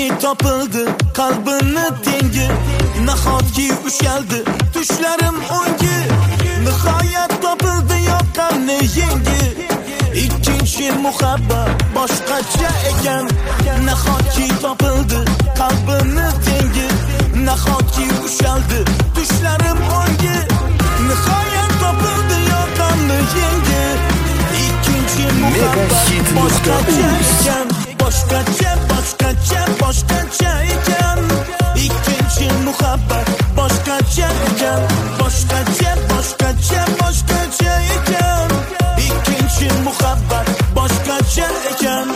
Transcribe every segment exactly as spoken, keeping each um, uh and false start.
Nahotki topildi qalbini tengi, nahotki ushaldi tushlarim o'ngi, nihoyat topildi yoqqanni yengi. Ikkinchi muhabbat boshqacha ekan, nahotki topildi qalbini tengi, nahotki ushaldi tushlarim o'ngi, nihoyat topildi yoqqanni yengi. Ikkinchi muhabbat boshqacha ekan, boshqacha boshqacha boshqacha ekan. Ikkinchi muhabbat boshqacha ekan, boshqacha boshqacha boshqacha ekan. Ikkinchi muhabbat boshqacha ekan.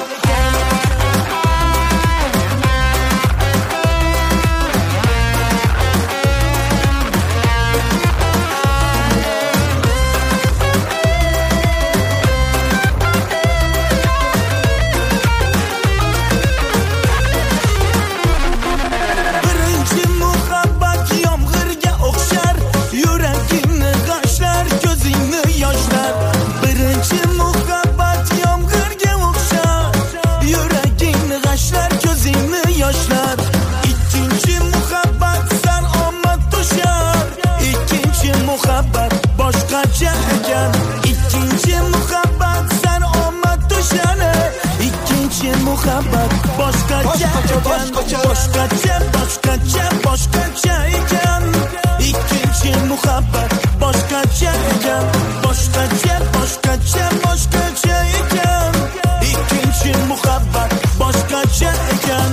Muhabbat boshqacha ekan, boshqacha boshqacha boshqacha ekan. Ikkinchi muhabbat boshqacha ekan, boshqacha boshqacha boshqacha ekan. Ikkinchi muhabbat boshqacha ekan.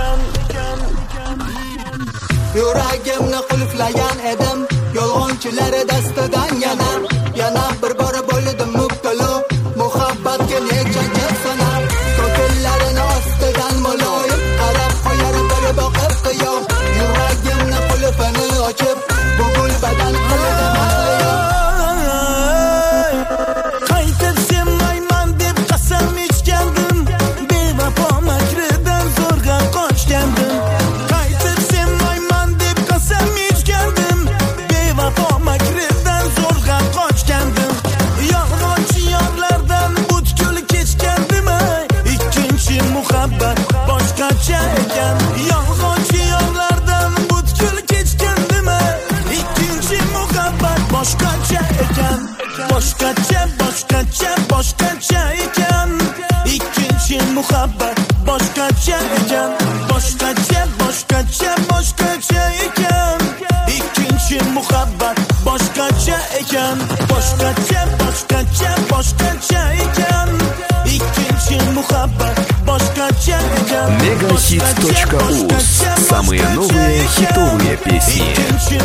Yuragimni qulflagan edim, yolg'onchilar dastidan yana yana bir bor bo'ldim mubtalo. Muhabbatga necha gap sanab, ko'killarini ostidan muloyim qarab qo'yar bir boqib qiyo. Yuragimni qulfini ochib, bu gulbadan qildim ahliyo. Qaytib sevmayman deb qasam ichgandim, bevafo makridan zo'rg'a qochgandim. Qaytib sevmayman deb qasam ichgandim, bevafo makridan zo'rg'a qochgandim. Yolg'onchi yorlardan butkul kechgandim. Ikkinchi muhabbat boshqacha ekan, yolg'onchi yorlardan butkul kechgandim. Ikkinchi muhabbat boshqacha ekan, boshqacha boshqacha boshqacha ekan. Ikkinchi muhabbat boshqacha ekan, boshqacha boshqacha boshqacha ekan. Ikkinchi muhabbat boshqacha ekan, boshqacha boshqacha boshqacha ekan. Ikkinchi muhabbat boshqacha ekan. Мегахит точка уз. Самые новые хитовые песни.